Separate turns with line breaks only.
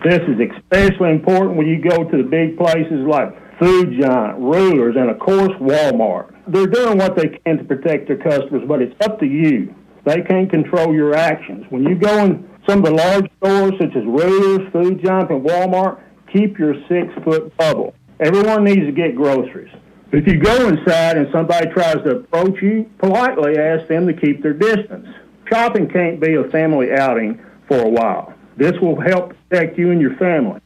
This is especially important when you go to the big places like Food Giant, Rulers, and of course Walmart. They're doing what they can to protect their customers, but it's up to you. They can't control your actions. When you go in some of the large stores such as Rulers, Food Giant, and Walmart, keep your 6-foot bubble. Everyone needs to get groceries. If you go inside and somebody tries to approach you, politely ask them to keep their distance. Shopping can't be a family outing for a while. This will help protect you and your family.